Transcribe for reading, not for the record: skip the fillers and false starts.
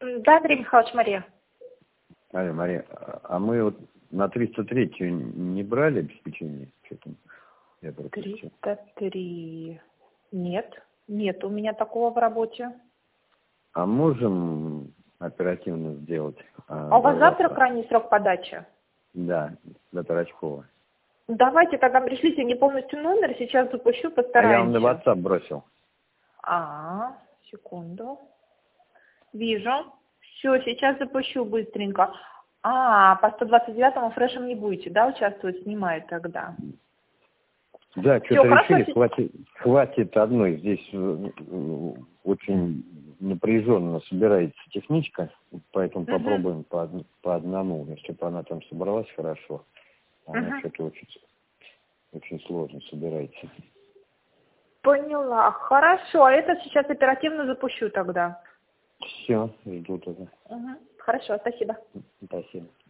Да, Андрей Михайлович, Мария. Алло, Мария, а мы вот на 303-ю не брали обеспечение? Что-то я 303. Нет у меня такого в работе. А можем оперативно сделать? А у вас завтра крайний срок подачи? Да, до Тарачкова. Давайте тогда пришлите не полностью номер, сейчас запущу, постараемся. А я вам на WhatsApp бросил. Секунду. Вижу. Все, сейчас запущу быстренько. По 129-му фрешем не будете, да, участвовать? Снимает тогда. Да, что-то решили, хватит одной. Здесь очень напряженно собирается техничка, поэтому попробуем по одному. Если бы она там собралась хорошо, она что-то очень сложно собирается. Поняла. Хорошо, а это сейчас оперативно запущу тогда. Все, жду тогда. Хорошо, спасибо. Спасибо.